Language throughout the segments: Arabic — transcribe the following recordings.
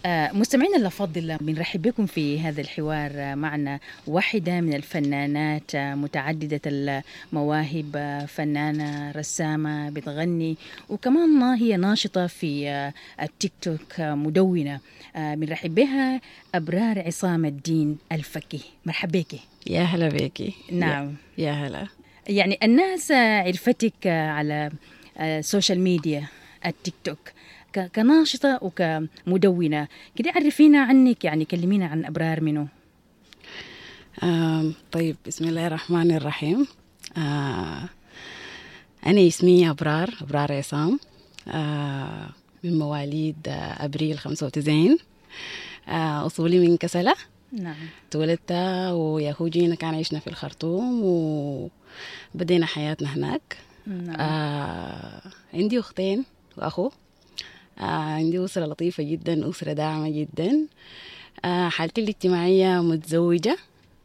مستمعينا الأفاضل، بنرحب بكم في هذا الحوار. معنا واحدة من الفنانات متعددة المواهب، فنانة رسامة بتغني، وكمان هي ناشطة في التيك توك، مدونة. بنرحب بها أبرار عصام الدين الفكي. مرحبا بك. يا هلا بيكي. نعم. يا هلا. يعني الناس عرفتك على السوشيال ميديا، التيك توك، كناشطة وكمدونة. كده عرفينا عنك، يعني كلمينا عن أبرار منه. طيب، بسم الله الرحمن الرحيم. أنا اسمي أبرار عصام، من مواليد أبريل 95. أصولي من كسلة. نعم. تولدت وياهو جينا كان عشنا في الخرطوم وبدينا حياتنا هناك. نعم. عندي أختين وأخو. عندي أسرة لطيفة جدا، أسرة داعمة جدا. حالتي الاجتماعية متزوجة.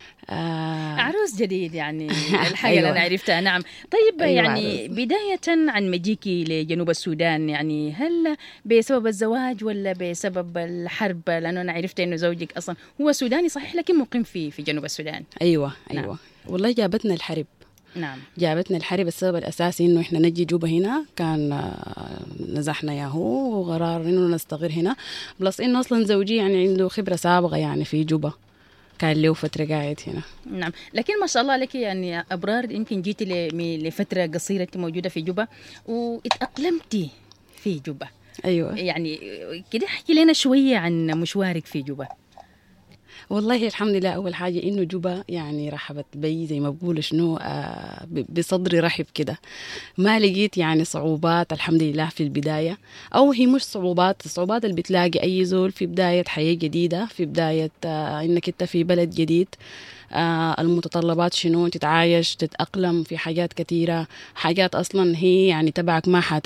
عروس جديد يعني. الحاجة أيوة. اللي أنا عرفتها. نعم. طيب، أيوة، يعني عروس. بداية عن مجيكي لجنوب السودان، يعني هل بسبب الزواج ولا بسبب الحرب؟ لأنه أنا عرفت أنه زوجك أصلا هو سوداني صحيح، لكن مقيم في جنوب السودان. أيوة. نعم. والله جابتنا الحرب. نعم. جابتنا الحرب. السبب الأساسي إنه إحنا نجي جوبا هنا كان نزحنا ياهو وقرار إنه نستقر هنا، بلس إنه أصلا زوجي يعني عنده خبرة سابقة يعني في جوبا، كان له فترة قاعد هنا. نعم. لكن ما شاء الله لك يعني أبرار، يمكن جيتي لفترة قصيرة موجودة في جوبا واتأقلمتي في جوبا. أيوة. يعني كده احكي لنا شوية عن مشوارك في جوبا. والله الحمد لله. أول حاجة إنه جوبا يعني رحبت بي زي ما بقول شنو، بصدري رحب كده. ما لقيت يعني صعوبات الحمد لله في البداية، أو هي مش صعوبات. الصعوبات اللي بتلاقي أي زول في بداية حياة جديدة، في بداية إنك أنت في بلد جديد. المتطلبات شنو، تتعايش تتأقلم في حاجات كتيرة. حاجات أصلا هي يعني تبعك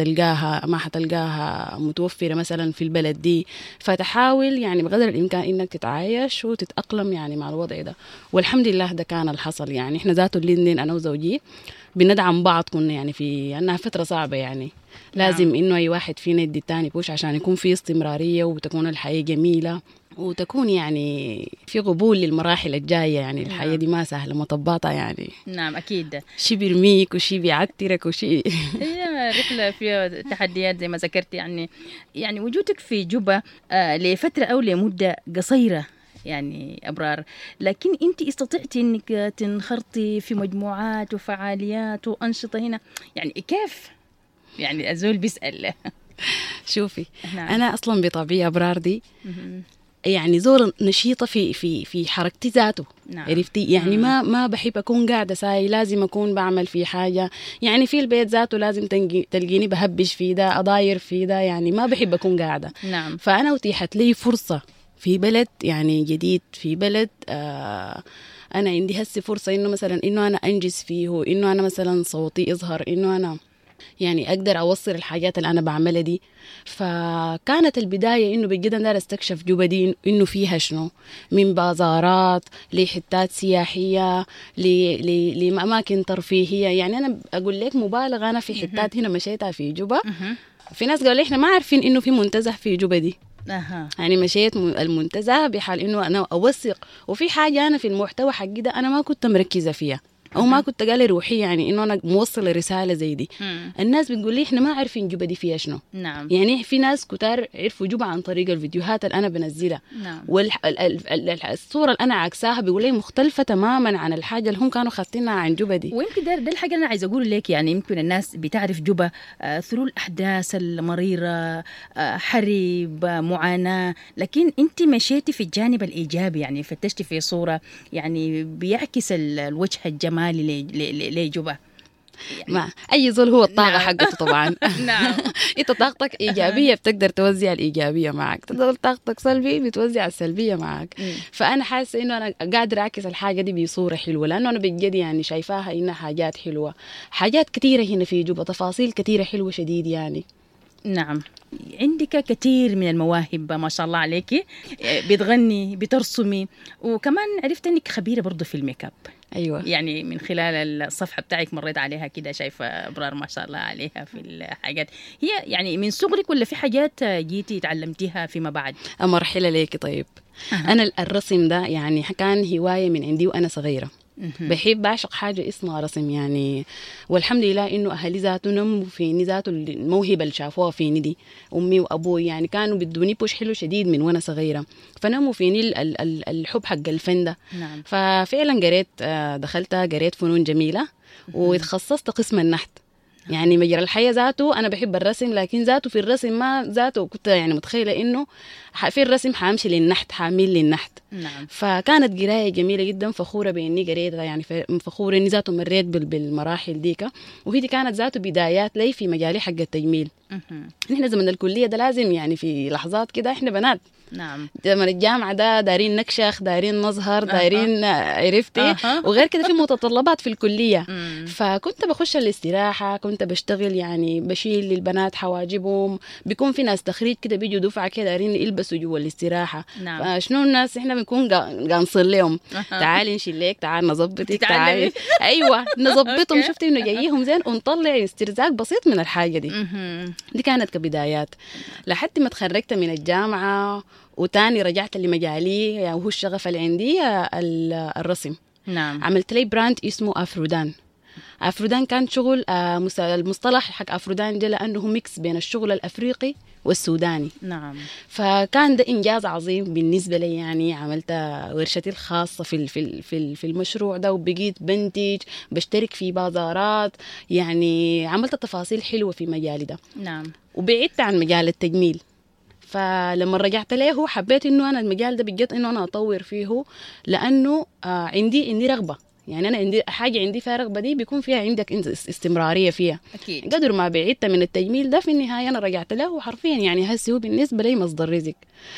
ما حتلقاها متوفرة مثلا في البلد دي، فتحاول يعني بقدر الإمكان إنك تتعايش وتتأقلم يعني مع الوضع ده. والحمد لله ده كان الحصل. يعني إحنا ذاته اللي أنا وزوجي بندعم بعض. كنا يعني في أنها فترة صعبة يعني. لازم نعم. إنه أي واحد فينا يدي التاني بوش عشان يكون في استمرارية وتكون الحياة جميلة، وتكون يعني في قبول للمراحل الجاية. يعني الحياة نعم. دي ما سهلة، مطباتها يعني. نعم أكيد. شي بيرميك وشي بيعترك وشي هي رحلة فيها تحديات زي ما ذكرت. يعني وجودك في جوبا لفترة أو لمدة قصيرة يعني أبرار، لكن أنت استطعتي أنك تنخرطي في مجموعات وفعاليات وأنشطة هنا. يعني كيف؟ يعني الزول بيسأل. شوفي، نعم. أنا أصلا بطبيعة أبرار دي يعني زول نشيطة في حركتي ذاته. نعم. عرفتي يعني ما بحب أكون قاعدة ساي، لازم أكون بعمل في حاجة. يعني في البيت ذاته لازم تلقيني بهبش في ده، أضاير في ده، يعني ما بحب أكون قاعدة. نعم. فأنا أتيحت لي فرصة في بلد يعني جديد، في بلد أنا عندي هسي فرصة إنه مثلا إنه أنا أنجز فيه، إنه أنا مثلا صوتي يظهر، إنه أنا يعني أقدر أوصل الحاجات اللي أنا بعملها دي. فكانت البداية إنه بجد أنا استكشف جوبا دي إنه فيها شنو، من بازارات لحتات سياحية لأماكن ترفيهية. يعني أنا أقول لك مبالغة، أنا في حتات هنا مشيتها في جوبا. في ناس قالوا لي إحنا ما عارفين إنه في منتزه في جوبا دي. يعني مشيت المنتزه بحال إنه أنا أوثق، وفي حاجة أنا في المحتوى حقي ده أنا ما كنت مركزة فيها، او ما كنت قال روحي يعني انه انا موصله رساله زي دي. الناس بتقول لي احنا ما عارفين جوبا دي فيها شنو. نعم. يعني في ناس كتار عرفوا جوبا عن طريق الفيديوهات اللي انا بنزلها. نعم. والصوره اللي انا عكساها بيقول لي مختلفه تماما عن الحاجه اللي هم كانوا خاطينها عن جوبا دي. ويمكن ده الحاجة اللي أنا عايزة أقول لك. يعني يمكن الناس بتعرف جوبا ثرو الأحداث المريرة، حرب، معاناة، لكن أنت مشيتي في الجانب الإيجابي. يعني فتشتي في صورة يعني بيعكس الوجه الجمالي لجوبا. يعني ما اي زول هو الطاقه نعم. حقته طبعا. نعم. انت طاقتك ايجابيه بتقدر توزع الايجابيه معك، تقدر طاقتك سلبي بتوزع السلبيه معك. فانا حاسه انه انا قادره اعكس الحاجه دي بصوره حلوه، لانه انا بجد يعني شايفاها انها حاجات حلوه، حاجات كثيره هنا في جوبا، تفاصيل كثيره حلوه شديد يعني. نعم، عندك كثير من المواهب ما شاء الله عليك، بتغني بترسمي، وكمان عرفت انك خبيرة برضو في الميك اب. أيوة. يعني من خلال الصفحة بتاعك مريت عليها كده، شايفة أبرار ما شاء الله عليها في الحاجات. هي يعني من صغرك ولا في حاجات جيتي تعلمتيها فيما بعد؟ مرحلة ليكي. طيب أنا الرسم ده يعني كان هواية من عندي وأنا صغيرة. بحب بعشق حاجة اسمها رسم يعني، والحمد لله إنه أهلي ذاته نموا فيني ذاته الموهبة اللي شافوها فيني دي. أمي وأبوي يعني كانوا بدوني بوش حلو شديد من وأنا صغيرة، فنموا فيني الحب حق الفن ده. نعم. ففعلا قريت فنون جميلة وتخصصت قسم النحت. يعني مجرى الحياة ذاته أنا بحب الرسم، لكن ذاته في الرسم ما ذاته كنت يعني متخيلة إنه في الرسم حامشي للنحت، حامل للنحت. نعم. فكانت قراية جميلة جدا، فخورة بإني قريتها يعني، فخورة إني ذاته مريت بالمراحل ديك، وهي دي كانت ذاته بدايات لي في مجالي حق التجميل. نحن زمن الكلية ده لازم يعني في لحظات كده إحنا بنات. نعم. زمن الجامعة ده دارين نكشخ، دارين نظهر، دارين عرفتي. وغير كده في متطلبات في الكلية. فكنت بخش الاستراحة، كنت بشتغل يعني بشيل للبنات حواجبهم، بيكون في ناس تخريج كده بيجوا دفعة كده دارين يلبسوا جوا الاستراحة. نعم. فشنو الناس احنا بنكون قانصين لهم، تعالي نشيلك، تعال نظبطك، تعالي ايوه نظبطهم. شفت انه جايهم زين ونطلع استرزاق بسيط من الحاجة دي كانت كبدايات لحد ما تخرجت من الجامعة، وتاني رجعت لمجالي يعني وهو الشغف اللي عندي الرسم. نعم. عملت لي براند اسمه أفرودان. أفرودان كان شغل المصطلح حق أفرودان ده لأنه ميكس بين الشغل الأفريقي والسوداني. نعم. فكان ده إنجاز عظيم بالنسبة لي يعني. عملت ورشتي الخاصة في المشروع ده، وبقيت بنتج بشترك في بازارات، يعني عملت تفاصيل حلوة في مجالي ده. نعم. وبعدت عن مجال التجميل. فلما رجعت له حبيت انه انا المجال ده بجد انه انا اطور فيه، لانه عندي رغبه. يعني انا عندي حاجه عندي فيها رغبه، دي بيكون فيها عندك استمراريه فيها. اكيد. قدر ما بعدت من التجميل ده في النهايه انا رجعت له حرفيا يعني هسه هو بالنسبه لي مصدر رزق.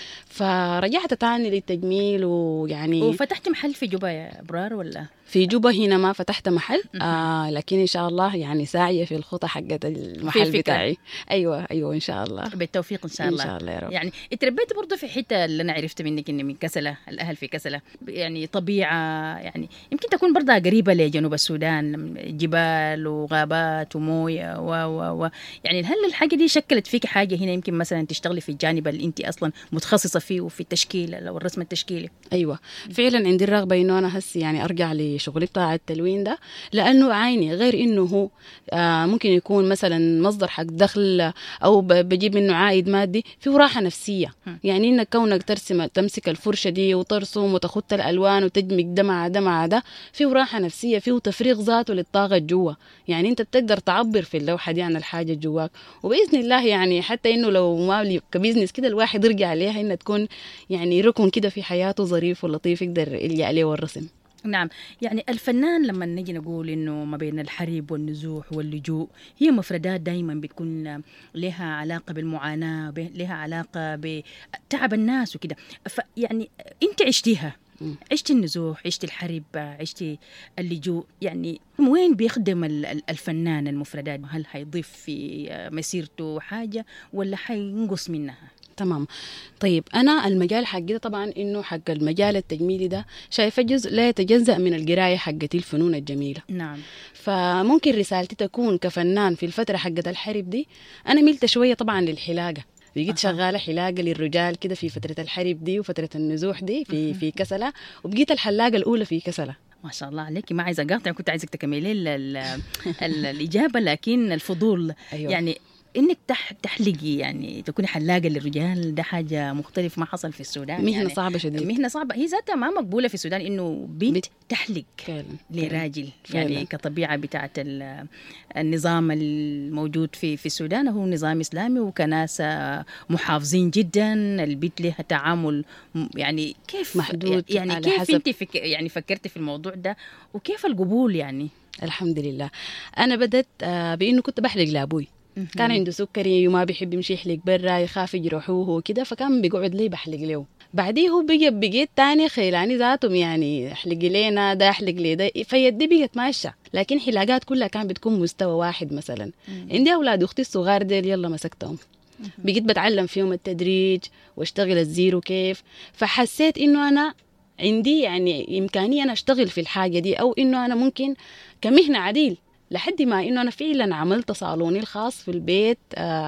فرجعت تاني للتجميل ويعني. وفتحت محل في جوبا يا ابرار ولا؟ في جوبا هنا ما فتحت محل. لكن ان شاء الله يعني ساعيه في الخطه حقت المحل بتاعي. ايوه ان شاء الله، بالتوفيق ان شاء الله. ان شاء الله يا رب. يعني اتربيت برضه في حته اللي انا عرفت منك اني من كسله، الاهل في كسله، يعني طبيعه يعني يمكن تكون برضه قريبه لجنوب السودان، جبال وغابات ومويه و يعني هل الحاجه دي شكلت فيك حاجه هنا يمكن مثلا تشتغلي في الجانب اللي انت اصلا متخصصه فيه وفي التشكيل او الرسم التشكيلي؟ ايوه فعلا عندي الرغبه انه انا هسي يعني ارجع لشغلي بتاع التلوين ده، لانه عيني غير انه هو ممكن يكون مثلا مصدر حق دخل او بجيب منه عائد مادي، فيه راحه نفسيه. يعني انك كونك تمسك الفرشه دي وترسم وتخط الالوان وتدمج ده مع ده مع ده، فيه راحه نفسيه، فيه تفريغ ذاته للطاقه جوا. يعني انت بتقدر تعبر في اللوحه دي عن الحاجه جواك، وباذن الله يعني حتى انه لو ما كبزنس كده الواحد يرجع عليها انها تكون يعني ركن كده في حياته ظريف ولطيف يقدر يلجأ عليه والرسم. نعم. يعني الفنان لما نجي نقول إنه ما بين الحرب والنزوح واللجوء، هي مفردات دايما بتكون لها علاقة بالمعاناة، لها علاقة بتعب الناس وكده. يعني أنت عشتيها، عشت النزوح، عشت الحرب، عشت اللجوء. يعني وين بيخدم الفنان المفردات؟ هل هيضيف في مسيرته حاجة ولا هينقص منها؟ تمام. طيب أنا المجال حقي ده طبعا إنه حق المجال التجميلي ده شايفة جزء لا يتجزأ من القراية حقتي الفنون الجميلة. نعم. فممكن رسالتي تكون كفنان في الفترة حقت الحرب دي أنا ملت شوية طبعا للحلاقة، بقيت شغالة حلاقة للرجال كده في فترة الحرب دي وفترة النزوح دي في كسلة، وبقيت الحلاقة الأولى في كسلة. ما شاء الله عليك. ما عايزة أقاطع، كنت عايزك تكملي الإجابة، لكن الفضول. أيوة. يعني انك تحلقي يعني تكوني حلاقه للرجال، ده حاجه مختلف ما حصل في السودان. مهنه يعني صعبه شديد، مهنه صعبه، هي ذاتها ما مقبوله في السودان انه بنت تحلق لراجل. يعني كطبيعه بتاعه النظام الموجود في السودان هو نظام اسلامي وكناس محافظين جدا، البنت لها تعامل يعني كيف محدود. يعني كيف انت يعني فكرتي في الموضوع ده وكيف القبول؟ يعني الحمد لله انا بدت بانه كنت بحلق لابوي، كان عنده سكري وما بيحب يمشي يحلق برا، يخاف يجرحوه وكده، فكان بيقعد لي بحلق له. بعديه هو بقيت تاني خيلاني ذاتهم يعني احلق لينا ده احلق لي ده، فيدي بقت ماشيه. لكن حلاقات كلها كان بتكون مستوى واحد. مثلا عندي اولاد اختي الصغار ديل يلا مسكتهم بقيت بتعلم فيهم التدريج واشتغل الزيرو كيف. فحسيت انه انا عندي يعني امكانيه انا اشتغل في الحاجه دي، او انه انا ممكن كمهنه عديل، لحد ما انه انا فعلا عملت صالوني الخاص في البيت.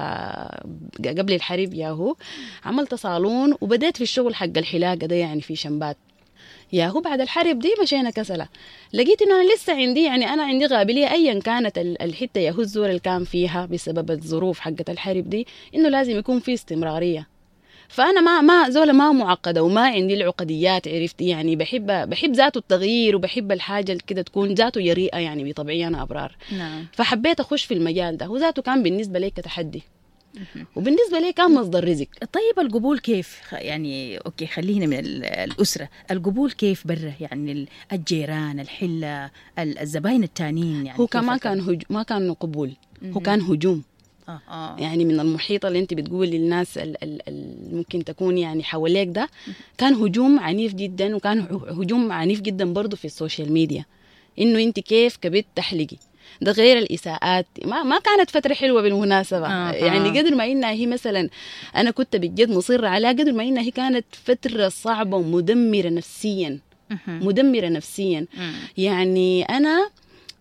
قبل الحرب ياهو عملت صالون وبدأت في الشغل حق الحلاقه ده يعني في شنبات ياهو. بعد الحرب دي مشينا كسلة، لقيت انه انا لسه عندي يعني انا عندي قابليه ايا كانت الحته ياهو الزور اللي كان فيها بسبب الظروف حقت الحرب دي، انه لازم يكون في استمراريه. فانا ما زوله ما معقده وما عندي العقديات، عرفتي يعني بحب ذاته التغيير، وبحب الحاجه كده تكون ذاته جريئه يعني بطبيعي انا ابرار. نعم. فحبيت اخش في المجال ده، وذاته كان بالنسبه لي كتحدي وبالنسبه لي كان مصدر رزق. طيب القبول كيف يعني؟ اوكي خلينا من الاسره، القبول كيف برا يعني؟ الجيران، الحله، الزباين التانيين يعني هو كمان كان ما كان قبول، هو كان هجوم. يعني من المحيط اللي انت بتقول للناس ممكن تكون يعني حواليك ده، كان هجوم عنيف جدا، وكان هجوم عنيف جدا برضو في السوشيال ميديا، انه انت كيف كبت تحلقي. ده غير الإساءات. ما كانت فترة حلوة بالمناسبة. يعني قدر ما إنها هي مثلا أنا كنت بجد مصرة عليها، قدر ما إنها هي كانت فترة صعبة ومدمرة نفسيا. مدمرة نفسيا. يعني أنا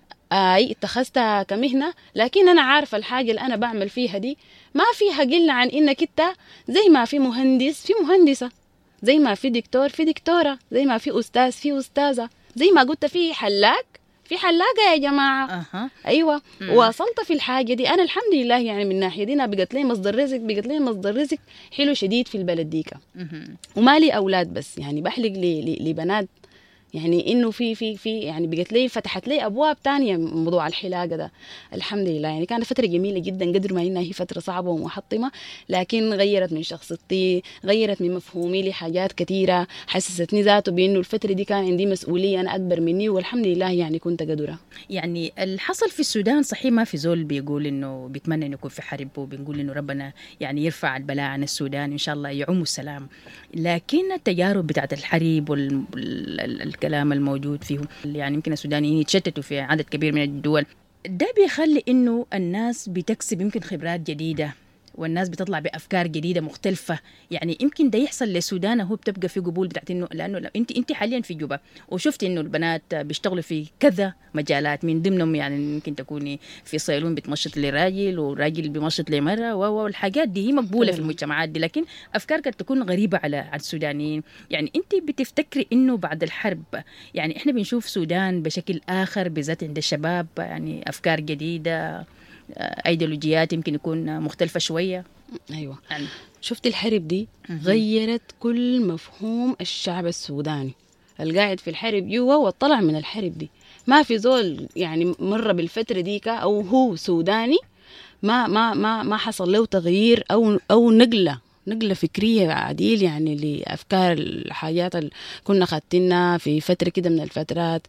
اتخذتها كمهنة، لكن أنا عارفة الحاجة اللي أنا بعمل فيها دي ما فيها قلة عن إنك إنت زي ما في مهندس في مهندسة، زي ما في دكتور في دكتورة، زي ما في أستاذ في أستاذة، زي ما قلت في حلاق في حلاقة يا جماعة. أيوة. وصلت في الحاجة دي أنا الحمد لله، يعني من ناحية دي أنا بقت لي مصدر رزق، بقت لي مصدر رزق حلو شديد في البلد ديك. وما لي أولاد بس يعني بحلق لبنات، يعني انه في يعني بقت لي فتحت لي ابواب تانية موضوع الحلاقه ده الحمد لله. يعني كانت فتره جميله جدا، قدر ما انها هي فتره صعبه ومحطمه، لكن غيرت من شخصيتي، غيرت من مفهومي لحاجات كثيره، حسستني ذاته بانه الفتره دي كان عندي مسؤوليه انا اكبر مني، والحمد لله يعني كنت قدره. يعني الحصل في السودان صحيح ما في زول بيقول انه بيتمنى انه يكون في حرب، وبنقول انه ربنا يعني يرفع البلاء عن السودان ان شاء الله يعم السلام، لكن التجارب بتاعت الحرب الكلام الموجود فيه يعني يمكن السودانيين يتشتتوا في عدد كبير من الدول، ده بيخلي انه الناس بتكسب يمكن خبرات جديدة، والناس بتطلع بأفكار جديدة مختلفة. يعني يمكن ده يحصل للسودان، هو بتبقى في قبول بتاعت انه لانه انت حاليا في جوبا وشفت انه البنات بيشتغلوا في كذا مجالات، من ضمنهم يعني ممكن تكوني في صالون بتمشط لراجل وراجل بيمشط لمرأة، والحاجات دي هي مقبولة في المجتمعات دي، لكن افكار قد تكون غريبة على السودانيين. يعني انت بتفتكري انه بعد الحرب يعني احنا بنشوف سودان بشكل اخر، بالذات عند الشباب، يعني افكار جديدة، ايديولوجيات يمكن يكون مختلفة شوية؟ ايوه يعني. شفت الحرب دي غيرت كل مفهوم الشعب السوداني القاعد في الحرب جوا وطلع من الحرب دي. ما في زول يعني مر بالفترة ديك او هو سوداني ما حصل له تغيير او نقلة فكرية عديل يعني لأفكار الحاجات اللي كنا خدتنا في فترة كده من الفترات.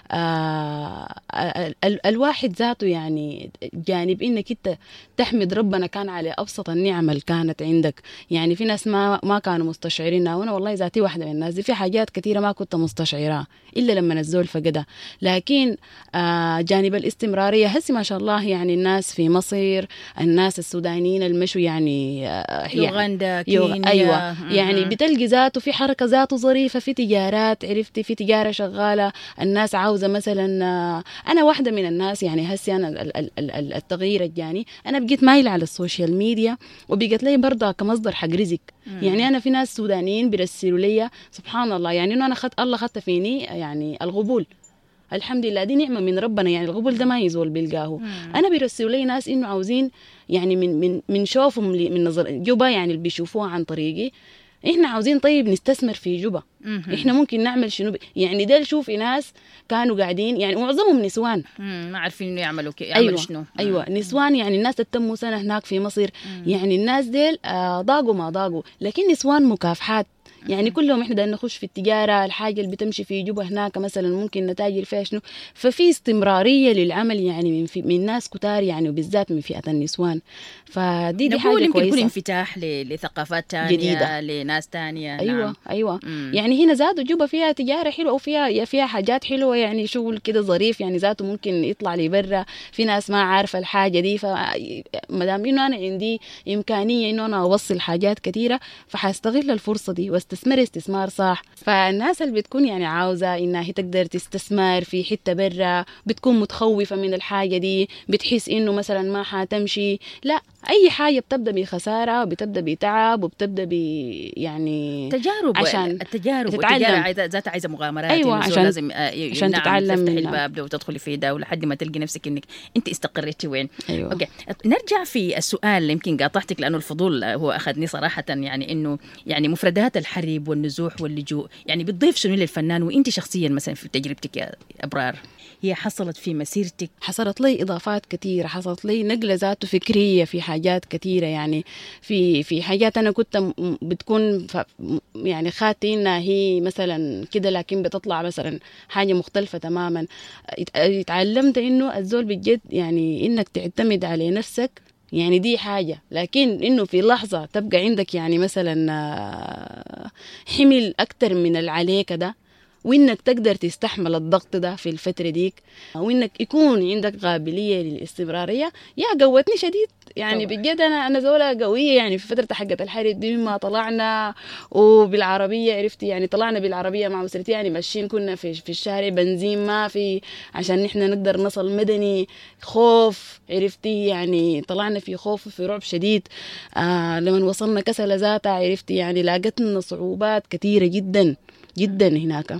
الواحد ذاته يعني جانب إنك انت تحمد ربنا كان على أبسط النعم اللي كانت عندك. يعني في ناس ما كانوا مستشعرينها، وأنا والله ذاتي واحدة من الناس دي، في حاجات كثيرة ما كنت مستشعرها إلا لما الزول فقدها. لكن جانب الاستمرارية هسي ما شاء الله، يعني الناس في مصر، الناس السودانيين المشوا يعني يوغندا، كينيا، أيوة. يعني بتلقي ذاته في حركة ذاته ظريفة، في تجارات، عرفتي، في تجارة شغالة، الناس عاوزة مثلا. أنا واحدة من الناس يعني هسي أنا التغيير الجاني أنا بقيت مايلة على السوشيال ميديا، وبقيت لي برضه كمصدر حق رزق. يعني أنا في ناس سودانيين بيرسلوا لي سبحان الله، يعني إنه أنا الله خدت فيني يعني القبول، الحمد لله دي نعمة من ربنا. يعني القبول ده ما يزول بيلقاه. أنا بيرسلوا لي ناس إنه عاوزين يعني من شوفهم من نظر جوبا، يعني اللي بيشوفوها عن طريقي، إحنا عاوزين طيب نستثمر في جوبا، إحنا ممكن نعمل شنو يعني ده نشوف ناس كانوا قاعدين يعني معظمهم نسوان ما عارفين إنه يعملوا أيوة. شنو. أيوة نسوان، يعني الناس تتموا سنة هناك في مصر. يعني الناس ديل ضاقوا ما ضاقوا، لكن نسوان مكافحات، يعني كلهم احنا بدنا نخش في التجاره، الحاجه اللي بتمشي في جوبا هناك مثلا ممكن نتاجر فيها شنو. ففي استمراريه للعمل يعني من ناس كتار يعني، وبالذات من فئه النسوان. فدي حاجه يمكن كويسه. يكون انفتاح لثقافات تانية جديدة. لناس تانية. ايوه نعم. ايوه. يعني هنا ذاته جوبا فيها تجاره حلوه وفيها حاجات حلوه يعني، شغل كده ظريف يعني، ذاته ممكن يطلع لي برا. في ناس ما عارفه الحاجه دي، فما دام انه انا عندي امكانيه انه انا اوصل حاجات كثيره، فحاستغل الفرصه دي واستثمر استثمار صح. فالناس اللي بتكون يعني عاوزه انها هي تقدر تستثمر في حته برا، بتكون متخوفه من الحاجه دي، بتحس انه مثلا ما حتمشي. لا، اي حاجه بتبدا بخساره وبتبدا بتعب وبتبدا يعني تجارب. عشان التجارب تتعلم. ذاتها عايزه مغامرات. ايوه، لازم عشان نعم تتعلم تفتح منها. الباب ده وتدخلي فيه ده لحد ما تلقي نفسك انك انت استقريتي وين. أيوة. اوكي، نرجع في السؤال اللي يمكن قاطعتك لانه الفضول هو اخذني صراحه، يعني انه يعني مفردات الحرب والنزوح واللجوء يعني بتضيف شنو للفنان، وانت شخصيا مثلا في تجربتك يا ابرار هي حصلت في مسيرتك؟ حصلت لي اضافات كثيره، حصلت لي نقله ذاته فكريه في حاجات كثيره يعني. في حاجات انا كنت بتكون يعني خاتي انها هي مثلا كده، لكن بتطلع مثلا حاجه مختلفه تماما. اتعلمت انه الزول بجد يعني انك تعتمد على نفسك يعني دي حاجة، لكن إنه في لحظة تبقى عندك يعني مثلا حمل أكتر من اللي عليك ده، وإنك تقدر تستحمل الضغط ده في الفترة ديك، وإنك يكون عندك قابلية للاستمرارية، يا قوتني شديد يعني طبعا. بجد أنا زولة قوية يعني في فترة حقة الحرب دي، مما طلعنا وبالعربية عرفتي يعني، طلعنا بالعربية مع مسرتي يعني ماشيين، كنا في الشارع بنزين ما في عشان نحن نقدر نصل مدني، خوف عرفتي يعني، طلعنا في خوف وفي رعب شديد. لما وصلنا كسلة ذاتها عرفتي يعني لاقتنا صعوبات كثيرة جدا جدا هناك،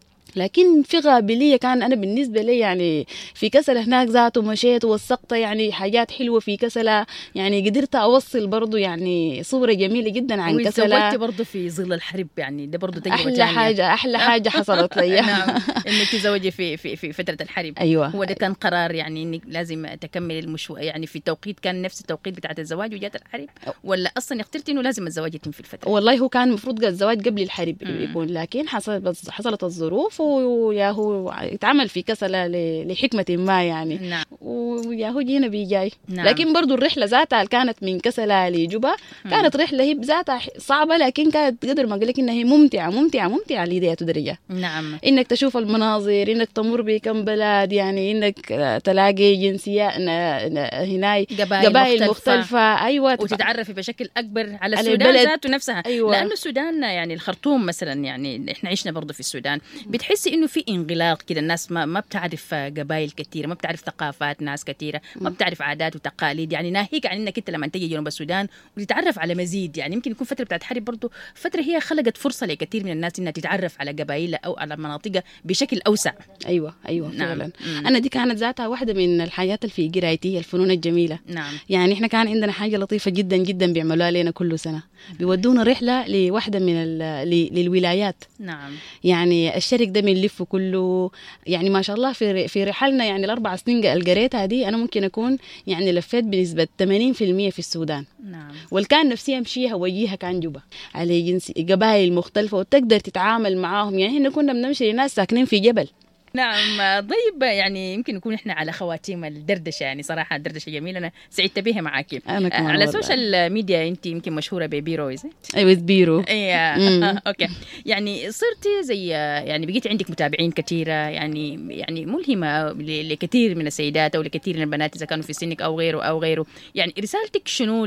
لكن في قابلية. كان أنا بالنسبة لي يعني في كسلة هناك ذاته مشيت ووثقت يعني حاجات حلوة في كسلة، يعني قدرت أوصل برضو يعني صورة جميلة جدا عن كسلة. وتزوجتي برضو في ظل الحرب يعني، ده برضو تجربة أحلى تانية. أحلى حاجة حصلت لي. نعم، إنك تزوجي في فترة الحرب. أيوة. هو ده كان قرار يعني إنك لازم تكمل يعني في توقيت كان نفس التوقيت بتاعت الزواج وجات الحرب، ولا أصلا اخترتي إنه لازم الزواج يتم في الفترة؟ والله هو كان المفروض الزواج قبل الحرب يكون، لكن حصلت الظروف وياهو اتعمل في كسلة لحكمة ما يعني. نعم. وياهو جينا بيجاي. نعم. لكن برضو الرحلة ذاتها كانت من كسلة لجوبا، كانت رحلة هي بذاتها صعبة، لكن كانت قدر ما أقول لك إنها هي ممتعة لذات درجة. نعم. إنك تشوف المناظر، إنك تمر بكم بلد يعني، إنك تلاقي جنسيات هناي قبائل مختلفة. أيوة، وتتعرفي بشكل أكبر على السودان ذاته نفسها. أيوة. لأنه السودان يعني الخرطوم مثلا يعني إحنا عشنا برضو في السودان، بتحسي إنه في انغلاق كده، الناس ما بتعرف قبائل كثيرة، ما بتعرف ثقافات ناس كثيرة، ما بتعرف عادات وتقاليد يعني، ناهيك عن إنك أنت لما تيجي جنوب السودان وتتعرف على مزيد يعني. يمكن يكون فترة بتاعت حرب برضو فترة هي خلقت فرصة لكثير من الناس إنها تتعرف على قبائلها أو على مناطقها بشكل أوسع. أيوة فعلا. نعم. أنا دي كانت ذاتها واحدة من الحاجات اللي في قرايتي، الفنون الجميلة. نعم. يعني إحنا كان عندنا حاجة لطيفة جدا جدا بيعملوها لنا كل سنة، بيودونا رحلة لواحدة من للولايات. نعم. يعني الشرق ده بنلفه كله يعني ما شاء الله. في رحلنا يعني ال4 سنين القريتها دي أنا ممكن أكون يعني لفيت بنسبة 80% في السودان. نعم. والكان نفسي أمشيها وجيها كان جوبا على جنس قبائل مختلفة وتقدر تتعامل معاهم يعني. هنا كنا بنمشي لناس ساكنين في جبل. نعم. طيب يعني يمكن نكون احنا على خواتيم الدردشه يعني، صراحه الدردشه جميله، انا سعدت بها معاكي. على السوشيال ميديا انت يمكن مشهوره ببيرو. ايوه بيرو. اوكي، يعني صرتي زي يعني بقيتي عندك متابعين كثيره يعني ملهمه لكثير من السيدات او لكثير من البنات اذا كانوا في سنك او غيره. يعني رسالتك شنو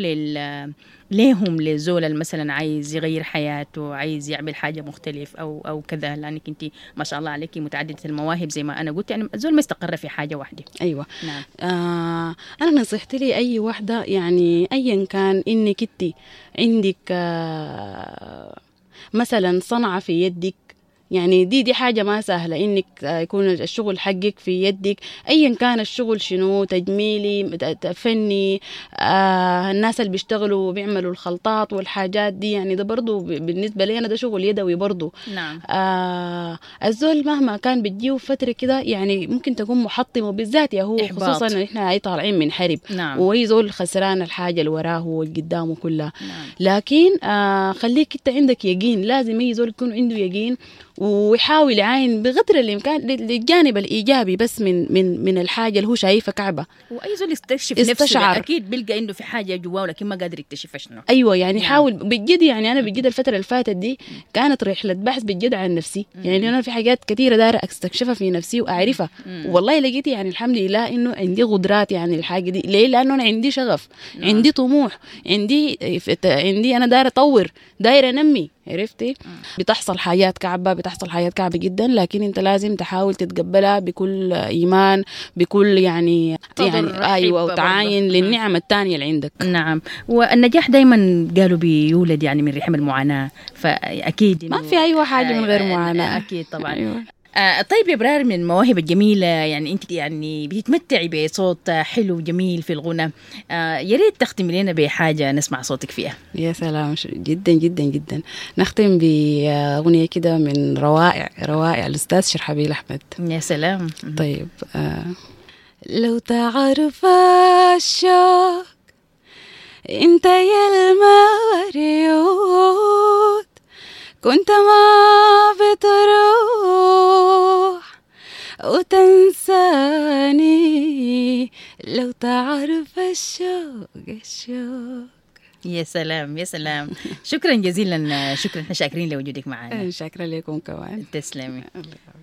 ليهم لزول مثلا عايز يغير حياته، عايز يعمل حاجه مختلف او كذا، لانك انت ما شاء الله عليكي متعدده المواهب زي ما انا قلت يعني، الزول ما استقر في حاجه واحده. ايوه. نعم. انا نصيحتي لي اي وحده يعني ايا كان انك انت عندك مثلا صنعه في يدك يعني دي حاجة ما سهلة إنك يكون الشغل حقك في يدك، أيا كان الشغل شنو، تجميلي، فني، الناس اللي بيشتغلوا وبيعملوا الخلطات والحاجات دي، يعني ده برضو بالنسبة لي أنا ده شغل يدوي برضو. نعم. الزول مهما كان بتجيه فترة كده يعني ممكن تكون محطمة، بالذات يا هو إحباط. خصوصا إن إحنا أي طالعين من حرب. نعم. وهي زول خسران الحاجة اللي وراه والقدامه كلها. نعم. لكن خليك انت عندك يقين، لازم اي زول يكون عنده يقين ويحاول يعاين بقدر الامكان للجانب الايجابي بس من الحاجه اللي هو شايفها كعبه. واي زول يستكشف نفسه يعني اكيد بيلقى انه في حاجه جواه لكن ما قادر يكتشفها شنو. ايوه يعني حاول بجد، يعني انا بجد الفتره اللي فاتت دي كانت رحله بحث بجد عن نفسي. يعني انا في حاجات كثيره دايره استكشفها في نفسي واعرفها، والله لقيت يعني الحمد لله انه عندي قدرات يعني الحاجه دي. ليه؟ لانه انا عندي شغف، عندي طموح، عندي انا دايره اطور، دايره انمي. عرفتي؟ بتحصل حاجات كعبة جدا، لكن انت لازم تحاول تتقبلها بكل ايمان، بكل يعني ايوه، وتعاين للنعم الثانيه اللي عندك. نعم. والنجاح دايما قالوا بيولد يعني من رحم المعاناه، فاكيد ما في اي حاجه من غير معاناه. اكيد طبعا. أيوة. طيب يا برار، من المواهب الجميلة يعني أنت يعني بتتمتعي بصوت حلو جميل في الغنى، يا ريت تختمي لنا بحاجة نسمع صوتك فيها. يا سلام، جدا جدا جدا. نختم بأغنية كده من روائع الأستاذ شرحبيل أحمد. يا سلام. طيب لو تعرف الشوق انت يا الموريود كنت ما بتروح وتنساني، لو تعرف الشوق. يا سلام يا سلام. شكرا جزيلا، شكرا، احنا شاكرين لوجودك معنا. شكرا لكم كمان. تسلمي.